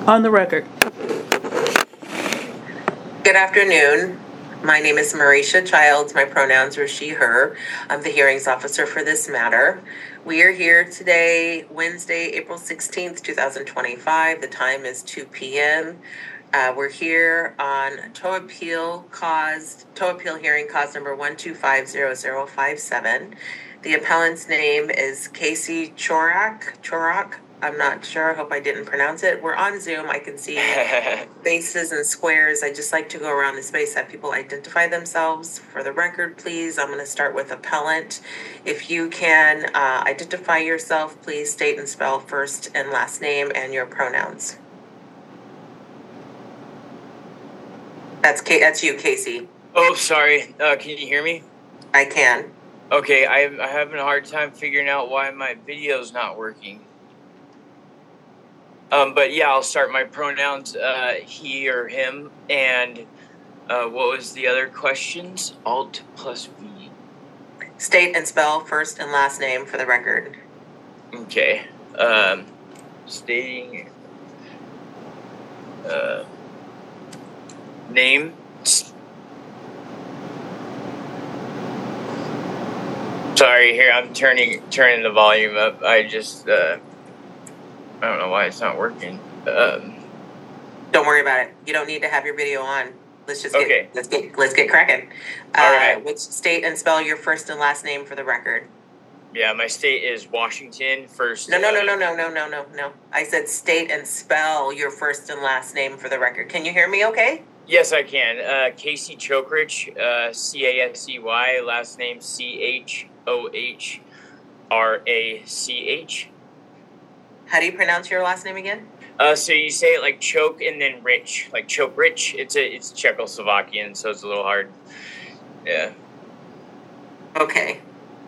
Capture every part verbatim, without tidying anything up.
On the record. Good afternoon. My name is Marisha Childs. My pronouns are she, her. I'm the hearings officer for this matter. We are here today, Wednesday, April sixteenth, twenty twenty-five. The time is two p.m. Uh, we're here on tow appeal cause, tow appeal hearing cause number one two five zero zero five seven. The appellant's name is Casey Chorak. Chorak. I'm not sure. I hope I didn't pronounce it. We're on Zoom. I can see faces and squares. I just like to go around the space, have people identify themselves. For the record, please, I'm going to start with appellant. If you can uh, identify yourself, please state and spell first and last name and your pronouns. That's K- that's you, Casey. Oh, sorry. Uh, can you hear me? I can. Okay, I'm, I'm having a hard time figuring out why my video's not working. Um, but yeah, I'll start. My pronouns, uh, he or him, and uh, what was the other questions? Alt plus V. State and spell first and last name for the record. Okay. Um, stating uh, name. Sorry, here I'm turning turning the volume up. I just. Uh, I don't know why it's not working. Um, don't worry about it. You don't need to have your video on. Let's just get okay. let's get let's get cracking. Uh, All right. Which state and spell your first and last name for the record? Yeah, my state is Washington. First. No, no, no, no, no, no, no, no, no. I said state and spell your first and last name for the record. Can you hear me? Okay. Yes, I can. Uh, Casey Chokrich, uh, C A S E Y, last name C H O H R A C H. How do you pronounce your last name again? Uh, so you say it like choke and then rich, like choke rich. It's a it's Czechoslovakian, so it's a little hard. Yeah. Okay.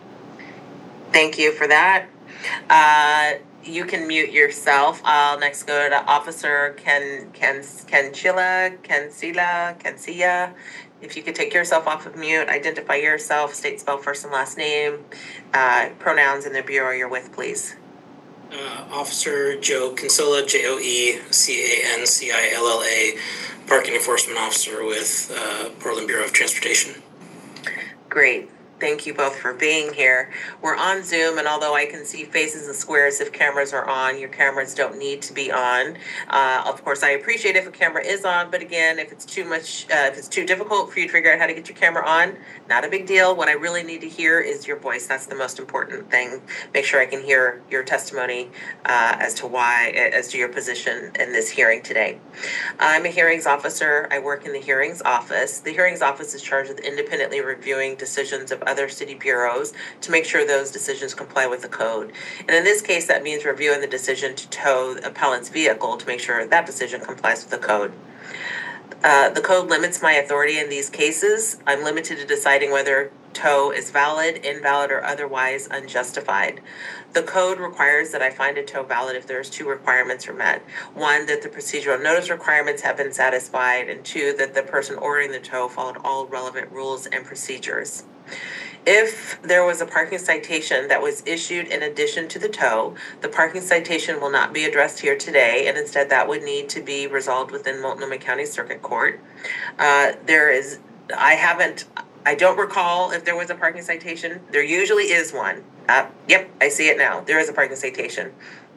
Thank you for that. Uh, you can mute yourself. I'll next go to Officer Ken Ken Kenchila Kensila Kensia. If you could take yourself off of mute, identify yourself, state, spell first and last name, uh, pronouns, and the bureau you're with, please. Uh, Officer Joe Kinsella, J O E C A N C I L L A, Parking Enforcement Officer with uh, Portland Bureau of Transportation. Great. Thank you both for being here. We're on Zoom, and although I can see faces and squares if cameras are on, your cameras don't need to be on. Uh, of course, I appreciate if a camera is on, but again, if it's too much, uh, if it's too difficult for you to figure out how to get your camera on, not a big deal. What I really need to hear is your voice. That's the most important thing. Make sure I can hear your testimony uh, as to why, as to your position in this hearing today. I'm a hearings officer. I work in the hearings office. The hearings office is charged with independently reviewing decisions of other city bureaus to make sure those decisions comply with the code. And in this case, that means reviewing the decision to tow the appellant's vehicle to make sure that decision complies with the code. Uh, the code limits my authority in these cases. I'm limited to deciding whether tow is valid, invalid, or otherwise unjustified. The code requires that I find a tow valid if there's two requirements are met. One, that the procedural notice requirements have been satisfied, and two, that the person ordering the tow followed all relevant rules and procedures. If there was a parking citation that was issued in addition to the tow, the parking citation will not be addressed here today, and instead that would need to be resolved within Multnomah County Circuit Court. Uh, there is, I haven't, I don't recall if there was a parking citation. There usually is one. Uh, yep, I see it now. There is a parking citation.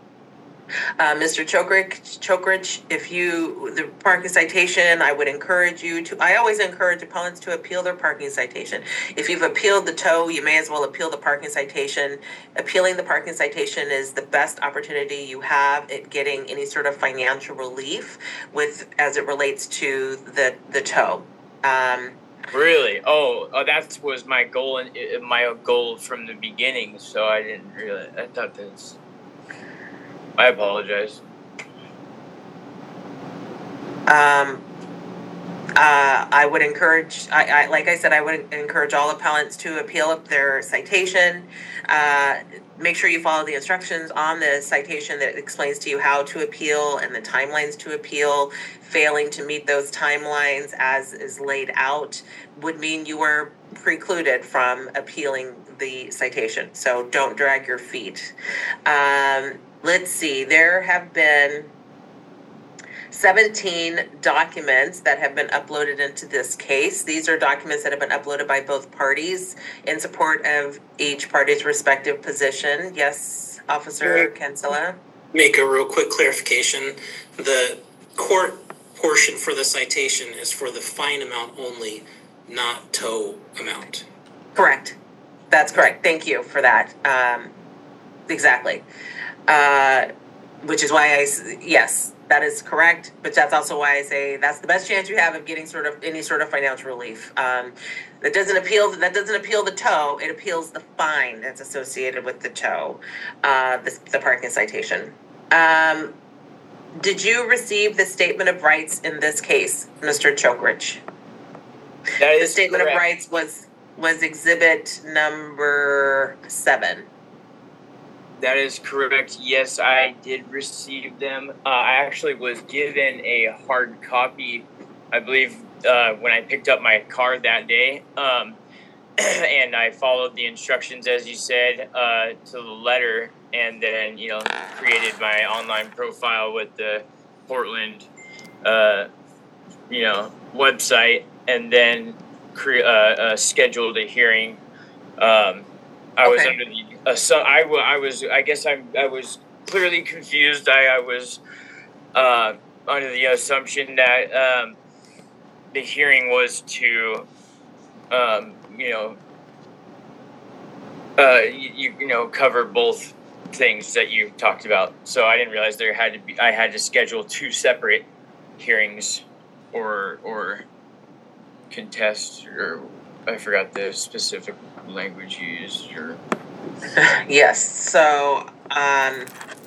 Uh, Mister Chokrich, Chokrich, if you, the parking citation, I would encourage you to, I always encourage appellants to appeal their parking citation. If you've appealed the tow, you may as well appeal the parking citation. Appealing the parking citation is the best opportunity you have at getting any sort of financial relief with, as it relates to the, the tow. Um, Really? Oh, oh, that was my goal and my goal from the beginning. So I didn't really. I thought that's. I apologize. Um, uh, I would encourage, I, I, like I said, I would encourage all appellants to appeal up their citation. Uh, make sure you follow the instructions on the citation that explains to you how to appeal and the timelines to appeal. Failing to meet those timelines as is laid out would mean you were precluded from appealing the citation. So don't drag your feet. Um, let's see, there have been seventeen documents that have been uploaded into this case. These are documents that have been uploaded by both parties in support of each party's respective position. Yes, Officer Kinsella? Make a real quick clarification. The court portion for the citation is for the fine amount only, not tow amount. Correct. That's correct. Thank you for that. Um, exactly. Uh, which is why I, yes, that is correct. But that's also why I say that's the best chance you have of getting sort of any sort of financial relief. Um, that doesn't appeal. That doesn't appeal the tow. It appeals the fine that's associated with the tow, uh, the, the parking citation. Um, did you receive the statement of rights in this case, Mister Chokerich? That is the statement correct. of rights was was exhibit number seven. That is correct. Yes, I did receive them. Uh, I actually was given a hard copy, I believe, uh, when I picked up my car that day. Um, and I followed the instructions, as you said, uh, to the letter, and then, you know, created my online profile with the Portland, uh, you know, website, and then cre- uh, uh, scheduled a hearing. Um, I was Okay. under the uh, so I, w- I was I guess I I was clearly confused. I, I was uh, under the assumption that um, the hearing was to um, you know uh, you, you know cover both things that you talked about. So I didn't realize there had to be I had to schedule two separate hearings or or contest, or I forgot the specific language you used, or Yes. So, um,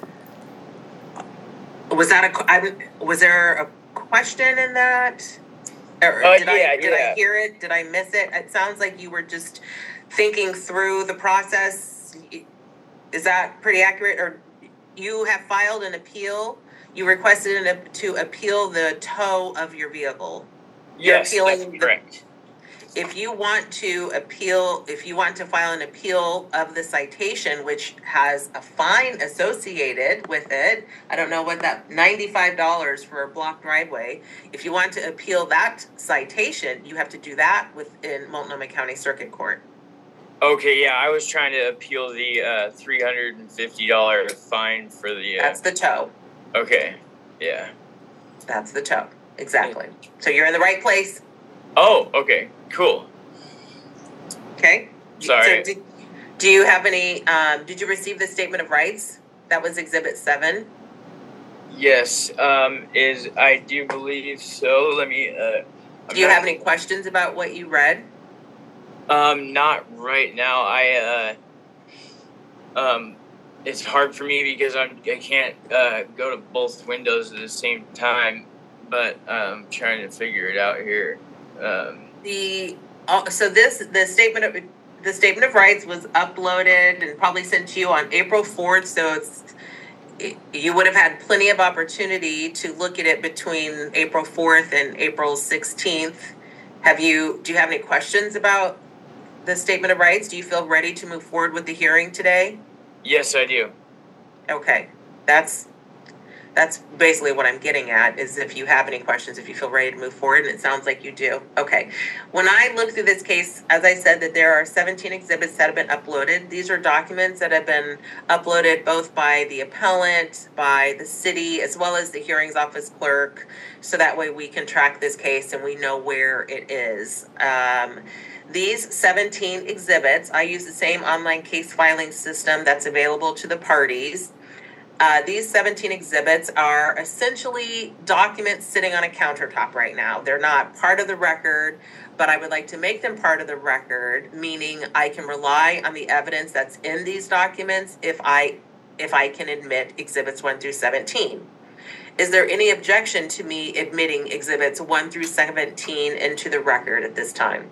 was that a? I, was there a question in that? Or Uh, did I yeah, did yeah. I hear it? Did I miss it? It sounds like you were just thinking through the process. Is that pretty accurate? Or you have filed an appeal? You requested an, to appeal the tow of your vehicle. You're yes, appealing that's the- correct. If you want to appeal, if you want to file an appeal of the citation, which has a fine associated with it, I don't know what that, ninety-five dollars for a blocked driveway. If you want to appeal that citation, you have to do that within Multnomah County Circuit Court. Okay, yeah, I was trying to appeal the uh, three hundred and fifty dollar fine for the. Uh, That's the tow. okay, yeah. That's the tow. Exactly. So you're in the right place. Oh, okay, cool. Okay. Sorry. So did, do you have any? Um, did you receive the statement of rights? That was Exhibit Seven. Yes, um, is I do believe so. Let me. Uh, I'm Do you not- have any questions about what you read? Um, not right now. I uh, um, it's hard for me because I'm I can't uh go to both windows at the same time, but I'm trying to figure it out here. Um, The uh, so this the statement of the statement of rights was uploaded and probably sent to you on April fourth. So it's it, you would have had plenty of opportunity to look at it between April fourth and April sixteenth. Have you? Do you have any questions about the statement of rights? Do you feel ready to move forward with the hearing today? yes, I do. Okay, that's that's basically what I'm getting at, is if you have any questions, if you feel ready to move forward, and it sounds like you do. Okay, when I look through this case, as I said, that there are seventeen exhibits that have been uploaded. These are documents that have been uploaded both by the appellant, by the city, as well as the hearings office clerk, so that way we can track this case and we know where it is. Um, These seventeen exhibits, I use the same online case filing system that's available to the parties. Uh, these seventeen exhibits are essentially documents sitting on a countertop right now. They're not part of the record, but I would like to make them part of the record, meaning I can rely on the evidence that's in these documents if I if I can admit exhibits one through seventeen. Is there any objection to me admitting exhibits one through seventeen into the record at this time?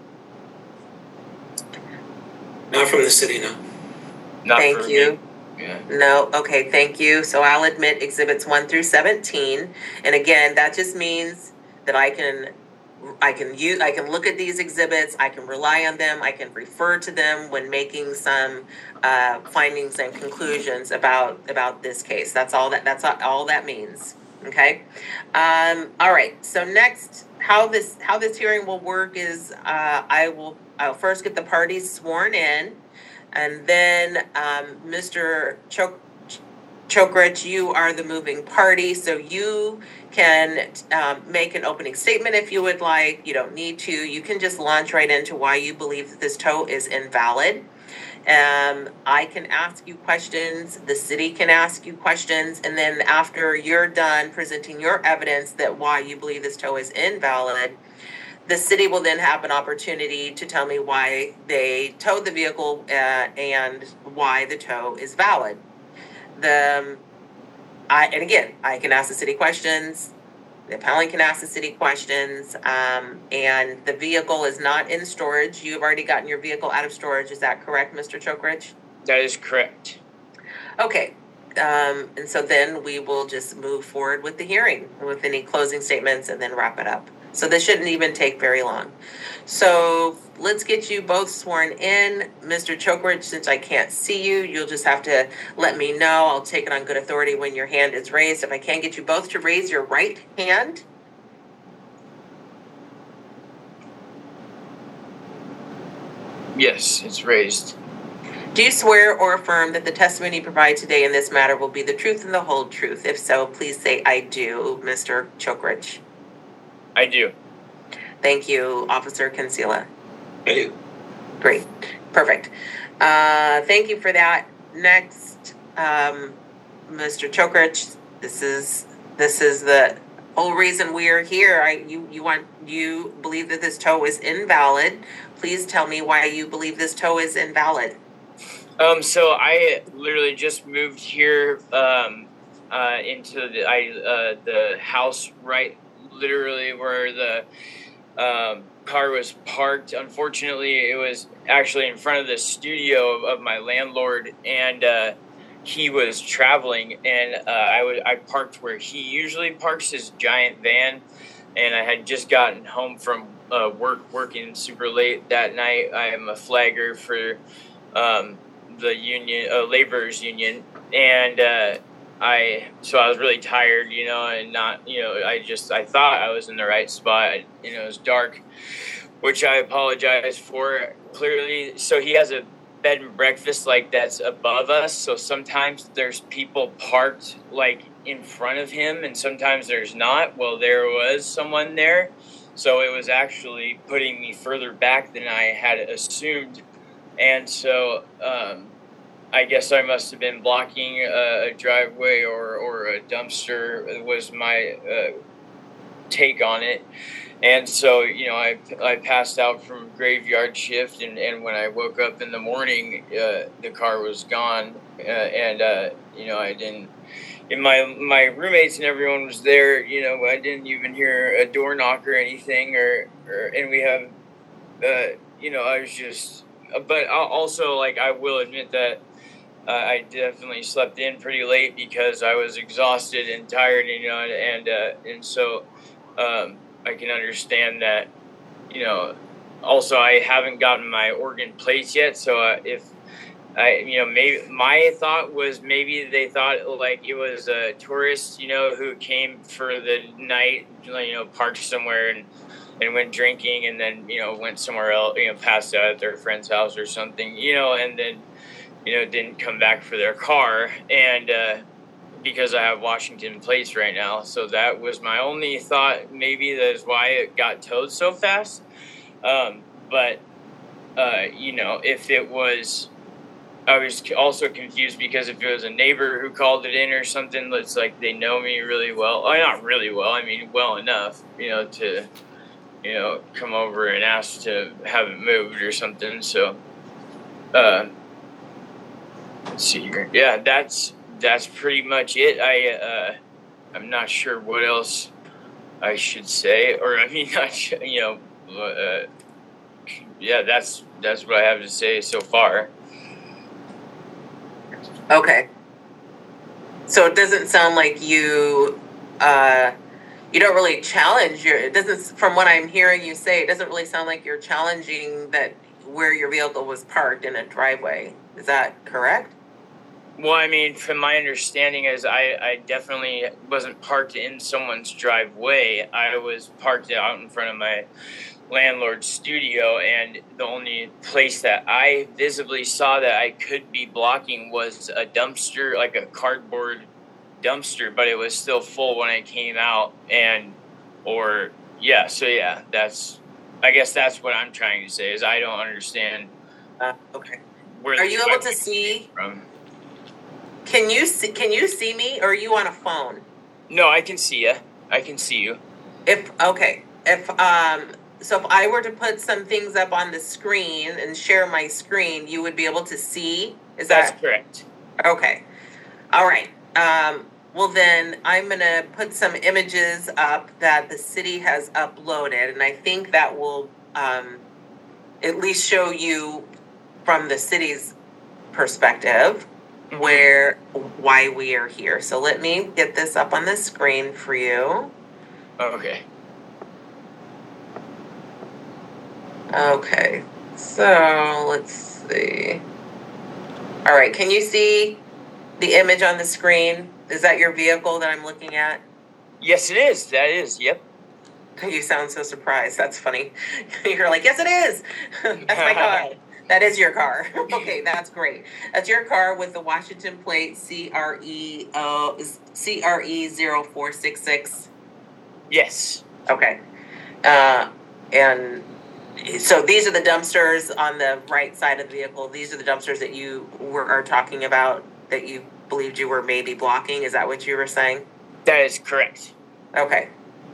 Not from the city, no. Not Thank for you. Me. Yeah. No, okay, thank you. So I'll admit exhibits one through seventeen. And again, that just means that I can I can use I can look at these exhibits, I can rely on them, I can refer to them when making some uh, findings and conclusions about about this case. That's all that that's all that means. Okay. Um, all right. So next, how this how this hearing will work is uh, I will I'll first get the parties sworn in, and then um, Mister Chok Chokrich, you are the moving party, so you can um, make an opening statement if you would like. You don't need to. You can just launch right into why you believe that this tow is invalid. Um, I can ask you questions, the city can ask you questions, and then after you're done presenting your evidence that why you believe this tow is invalid, the city will then have an opportunity to tell me why they towed the vehicle uh, and why the tow is valid. The um, I and again, I can ask the city questions. The appellant can ask the city questions, um, and the vehicle is not in storage. You've already gotten your vehicle out of storage. Is that correct, Mister Chokrich? That is correct. Okay. Um, and so then we will just move forward with the hearing with any closing statements and then wrap it up. So this shouldn't even take very long. So let's get you both sworn in. Mister Chokrich, since I can't see you, you'll just have to let me know. I'll take it on good authority when your hand is raised. If I can get you both to raise your right hand. Yes, it's raised. Do you swear or affirm that the testimony you provide today in this matter will be the truth and the whole truth? If so, please say I do, Mister Chokrich. I do. Thank you, Officer Kinsella. I do. Great. Perfect. Uh, thank you for that. Next, um, Mister Chokrich, this is this is the whole reason we are here. I you you want you believe that this tow is invalid. Please tell me why you believe this tow is invalid. Um, so I literally just moved here um, uh, into the I uh, the house right literally where the um, car was parked. Unfortunately, it was actually in front of the studio of, of my landlord, and uh, he was traveling, and uh, I would I parked where he usually parks his giant van, and I had just gotten home from uh, work working super late that night. I am a flagger for um, the union, uh, laborers union, and uh, I so I was really tired, you know, and not, you know, I just I thought I was in the right spot. I, you know, it was dark, which I apologize for. Clearly, so he has a bed and breakfast like that's above us. So sometimes there's people parked like in front of him, and sometimes there's not. Well, there was someone there, so it was actually putting me further back than I had assumed. And so um, I guess I must have been blocking a, a driveway or, or a dumpster was my uh, take on it. And so, you know, I, I passed out from graveyard shift, and, and when I woke up in the morning, uh, the car was gone. Uh, and, uh, you know, I didn't, and my, my roommates and everyone was there, you know, I didn't even hear a door knock or anything, or, or and we have, uh, you know, I was just, but also, like, I will admit that uh, I definitely slept in pretty late because I was exhausted and tired, you know, and, uh, and so, um, I can understand that, you know, also I haven't gotten my Oregon plates yet. So uh, if I, you know, maybe my thought was maybe they thought like it was a tourist, you know, who came for the night, you know, parked somewhere and, and went drinking and then, you know, went somewhere else, you know, passed out at their friend's house or something, you know, and then, you know, didn't come back for their car. And, uh, because I have Washington plates right now. So that was my only thought. Maybe that's why it got towed so fast. Um, but, uh, you know, if it was, I was also confused because if it was a neighbor who called it in or something, that's like they know me really well. Well, not really well. I mean, well enough, you know, to, you know, come over and ask to have it moved or something. So, uh, let's see here. Yeah, that's, That's pretty much it. I, uh, I'm not sure what else I should say, or I mean, not sure, you know, uh, yeah, that's that's what I have to say so far. Okay. So it doesn't sound like you, uh, you don't really challenge your. It doesn't, from what I'm hearing you say, it doesn't really sound like you're challenging that where your vehicle was parked in a driveway. Is that correct? Well, I mean, from my understanding is I, I definitely wasn't parked in someone's driveway. I was parked out in front of my landlord's studio, and the only place that I visibly saw that I could be blocking was a dumpster, like a cardboard dumpster, but it was still full when I came out. And, or, yeah, so yeah, that's, I guess that's what I'm trying to say is I don't understand. Uh, okay. Where are you able to see? From. Can you see? Can you see me, or are you on a phone? No, I can see you. I can see you. If okay, if um, so if I were to put some things up on the screen and share my screen, you would be able to see. Is That's that correct? Okay. All right. Um, well, then I'm gonna put some images up that the city has uploaded, and I think that will um, at least show you from the city's perspective where why we are here. So let me get this up on the screen for you. Okay. Okay. So let's see. All right. Can you see the image on the screen? Is that your vehicle that I'm looking at? Yes, it is. That is. Yep. You sound so surprised. That's funny. You're like, yes, it is. That's my car. That is your car. Okay, that's great. That's your car with the Washington plate C R E uh, C R E zero four six six. Yes. Okay. Uh, and so these are the dumpsters on the right side of the vehicle. These are the dumpsters that you were are talking about that you believed you were maybe blocking. Is that what you were saying? That is correct. Okay.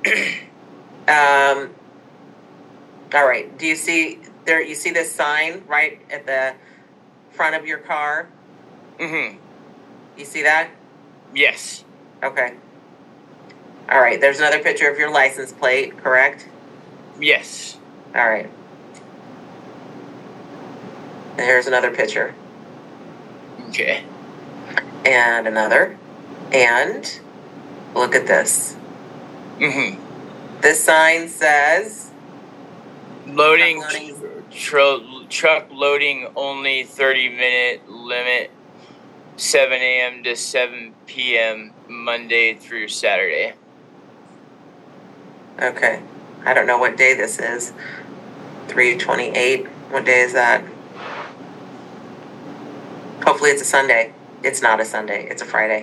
um. All right. Do you see there? You see this sign right at the front of your car? Mm-hmm. You see that? Yes. Okay. All right. There's another picture of your license plate, correct? Yes. All right. And here's another picture. Okay. And another. And look at this. Mm-hmm. This sign says Loading, loading. Tr- truck loading only thirty minute limit, seven a.m. to seven p.m. Monday through Saturday. Okay. I don't know what day this is. three twenty-eight. What day is that? Hopefully it's a Sunday. It's not a Sunday. It's a Friday.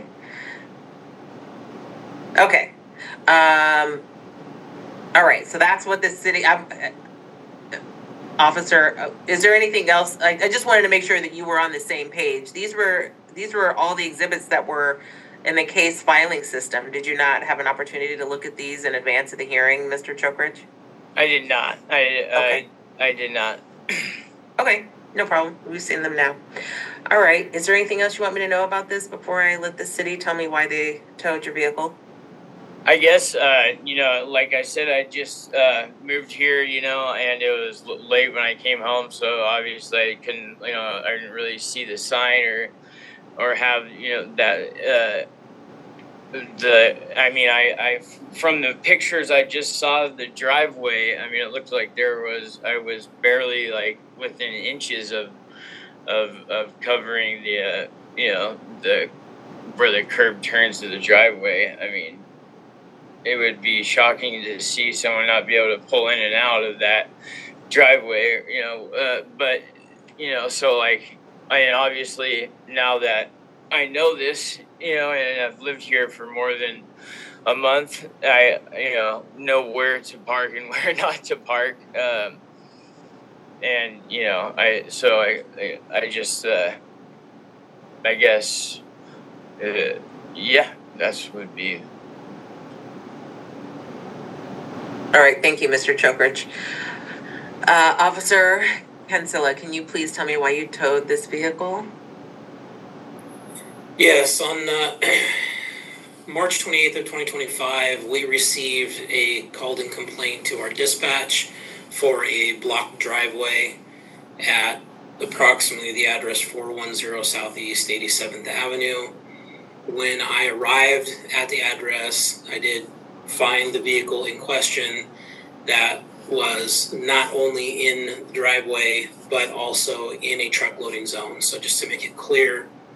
Okay. Um, all right. So that's what the city... I'm, Officer, is there anything else? I, I just wanted to make sure that you were on the same page. These were these were all the exhibits that were in the case filing system. Did you not have an opportunity to look at these in advance of the hearing, Mister Chokridge? I did not. I Okay. I, I did not. Okay, no problem. We've seen them now. All right. Is there anything else you want me to know about this before I let the city tell me why they towed your vehicle? I guess, uh, you know, like I said, I just uh, moved here, you know, and it was l- late when I came home, so obviously I couldn't, you know, I didn't really see the sign or, or have, you know, that, uh, the, I mean, I, I, from the pictures I just saw of the driveway, I mean, it looked like there was, I was barely, like, within inches of, of, of covering the, uh, you know, the, where the curb turns to the driveway. I mean, it would be shocking to see someone not be able to pull in and out of that driveway, you know, uh, but, you know, so like, I mean, obviously now that I know this, you know, and I've lived here for more than a month, I, you know, know where to park and where not to park. Um, and, you know, I, so I, I, I just, uh, I guess, uh, yeah, that's would be. All right. Thank you, Mister Chokridge. Uh, Officer Kinsella, can you please tell me why you towed this vehicle? Yes, on uh, March twenty-eighth of twenty twenty-five, we received a called-in complaint to our dispatch for a blocked driveway at approximately the address four one zero Southeast eighty-seventh Avenue. When I arrived at the address, I did find the vehicle in question that was not only in the driveway, but also in a truck loading zone. So just to make it clear,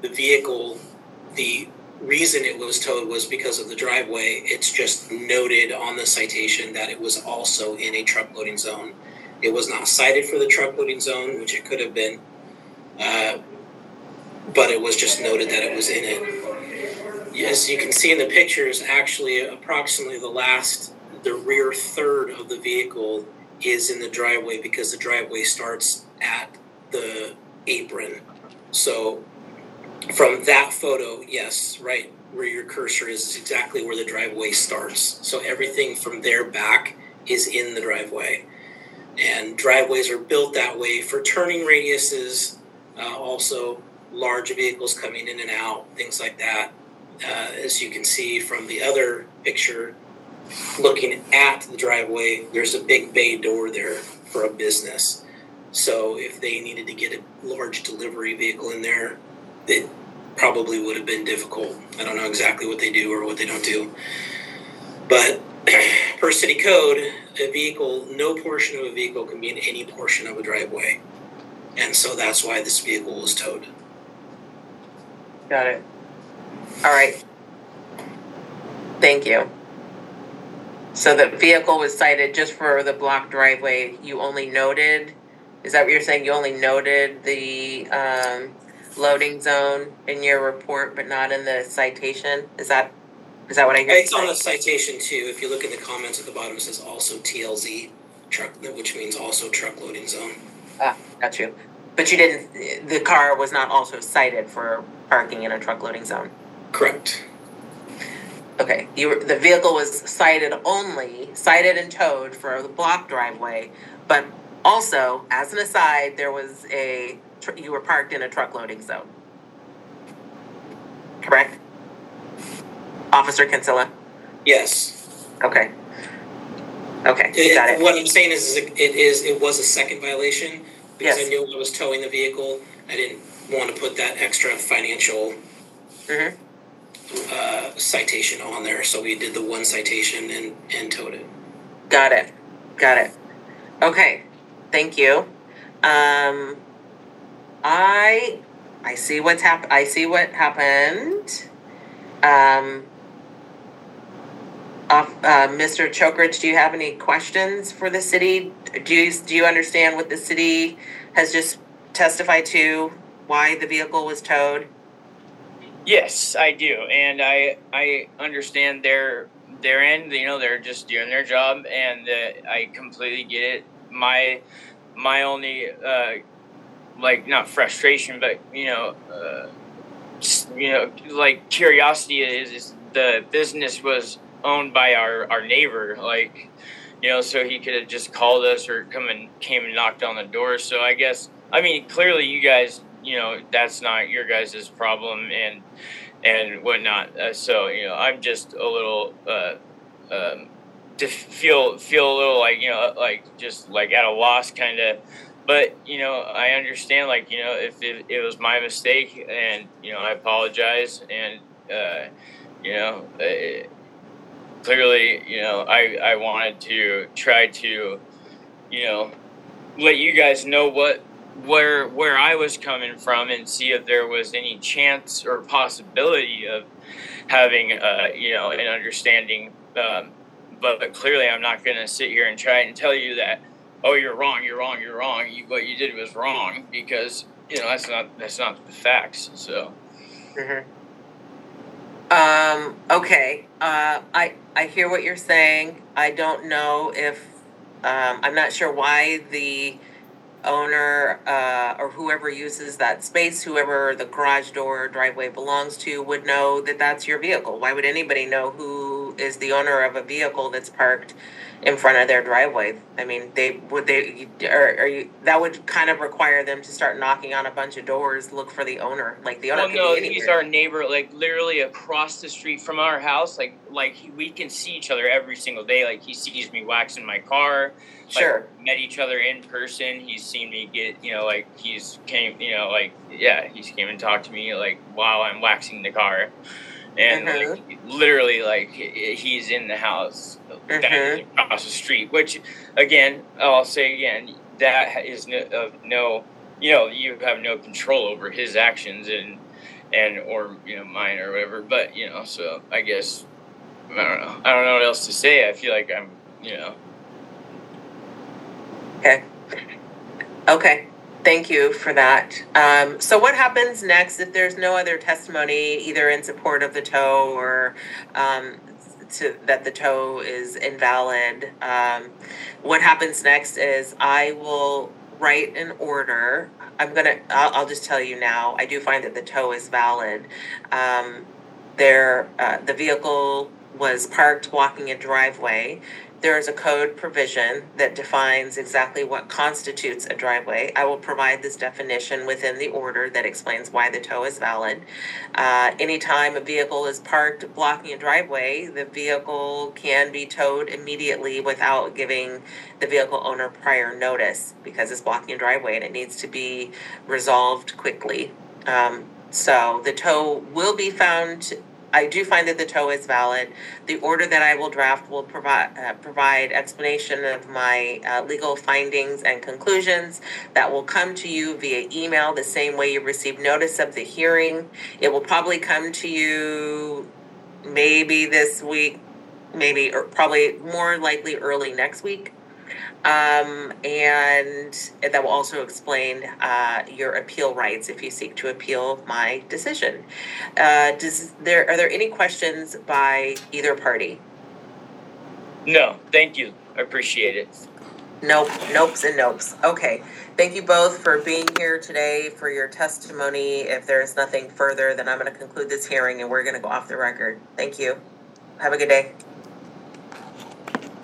the vehicle, the reason it was towed was because of the driveway. It's just noted on the citation that it was also in a truck loading zone. It was not cited for the truck loading zone, which it could have been, uh, but it was just noted that it was in it. As you can see in the pictures, actually approximately the last, the rear third of the vehicle is in the driveway because the driveway starts at the apron. So from that photo, yes, right where your cursor is, is exactly where the driveway starts. So everything from there back is in the driveway. And driveways are built that way for turning radiuses, uh, also large vehicles coming in and out, things like that. Uh, as you can see from the other picture, looking at the driveway, there's a big bay door there for a business. So if they needed to get a large delivery vehicle in there, it probably would have been difficult. I don't know exactly what they do or what they don't do. But per city code, a vehicle, no portion of a vehicle can be in any portion of a driveway. And so that's why this vehicle was towed. Got it. All right. Thank you. So the vehicle was cited just for the blocked driveway. You only noted, is that what you're saying? You only noted the um, loading zone in your report, but not in the citation? Is that is that what I hear? It's on the citation too. If you look in the comments at the bottom, it says also T L Z, truck, which means also truck loading zone. Ah, got you. But you didn't, the car was not also cited for parking in a truck loading zone? Correct. Okay, you were, the vehicle was cited only, cited and towed for the block driveway, but also, as an aside, there was a, tr- you were parked in a truck loading zone. Correct? Officer Kinsella? Yes. Okay. Okay, It, got it. What I'm saying is, is it, it is, it was a second violation because Yes. I knew I was towing the vehicle. I didn't want to put that extra financial Mm-hmm. uh, citation on there, so we did the one citation and, and towed it. Got it. Got it. Okay. Thank you. Um, I I see what's hap- I see what happened. Um, uh, uh, Mister Chokridge, do you have any questions for the city? Do you do you understand what the city has just testified to? Why the vehicle was towed? Yes, I do, and I I understand their their end. You know, they're just doing their job, and uh, I completely get it. My my only uh, like not frustration, but you know, uh, you know, like curiosity is, is the business was owned by our, our neighbor, like, you know, so he could have just called us or come and came and knocked on the door. So I guess, I mean, clearly you guys, you know, that's not your guys' problem and and whatnot. Uh, so, you know, I'm just a little, uh, um, to feel, feel a little like, you know, like just like at a loss kind of. But, you know, I understand, like, you know, if it, it was my mistake and, you know, I apologize. And, uh, you know, uh, clearly, you know, I, I wanted to try to, you know, let you guys know what, where, where I was coming from and see if there was any chance or possibility of having, uh, you know, an understanding. Um, but, but clearly I'm not going to sit here and try and tell you that, oh, you're wrong, you're wrong, you're wrong. You, what you did was wrong because, you know, that's not that's not the facts. So. Mm-hmm. Um, okay. Uh, I I hear what you're saying. I don't know if um, I'm not sure why the owner uh, or whoever uses that space, whoever the garage door or driveway belongs to, would know that that's your vehicle. Why would anybody know who is the owner of a vehicle that's parked in front of their driveway? I mean, they would they or, or you, that would kind of require them to start knocking on a bunch of doors, look for the owner. Like the owner Well, could no, be anywhere. he's our neighbor, like literally across the street from our house. Like, like he, we can see each other every single day. Like he sees me waxing my car. Sure. Like, met each other in person. He's seen me get, you know, like he's came, you know, like yeah, he's came and talked to me like while I'm waxing the car, and Mhm. like literally like he's in the house that is Mhm. across the street. Which, again, I'll say again, that is no, of no, you know, you have no control over his actions and and or you know mine or whatever. But you know, so I guess I don't know. I don't know what else to say. I feel like I'm you know. Okay. Okay. Thank you for that. Um, so what happens next if there's no other testimony, either in support of the tow or um, to, that the tow is invalid? Um, what happens next is I will write an order. I'm gonna. I'll, I'll just tell you now. I do find that the tow is valid. Um, there, uh, the vehicle was parked blocking a driveway. There is a code provision that defines exactly what constitutes a driveway. I will provide this definition within the order that explains why the tow is valid. Uh, anytime a vehicle is parked blocking a driveway, the vehicle can be towed immediately without giving the vehicle owner prior notice because it's blocking a driveway and it needs to be resolved quickly. Um, so the tow will be found. I do find that the tow is valid. The order that I will draft will provide uh, provide explanation of my uh, legal findings and conclusions that will come to you via email the same way you received notice of the hearing. It will probably come to you maybe this week, maybe or probably more likely early next week. Um, and that will also explain uh, your appeal rights if you seek to appeal my decision. Uh, does there are there any questions by either party? No, thank you. I appreciate it. Nope, nopes and nopes. Okay. Thank you both for being here today for your testimony. If there's nothing further, then I'm going to conclude this hearing and we're going to go off the record. Thank you. Have a good day.